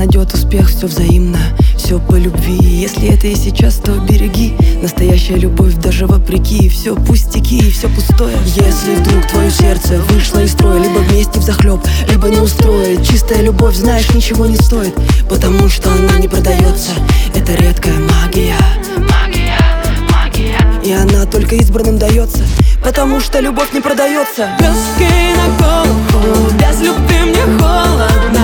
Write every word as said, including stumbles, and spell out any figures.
найдет успех, все взаимно, все по любви. Если это и сейчас, то береги. Настоящая любовь даже вопреки. Все пустяки, все пустое. Если вдруг твое сердце вышло из строя, либо вместе взахлеб, либо не устроит, чистая любовь, знаешь, ничего не стоит, потому что она не продается. Это редкая магия, магия, магия. И она только избранным дается, потому что любовь не продается. Плюски на голову, без любви мне холодно.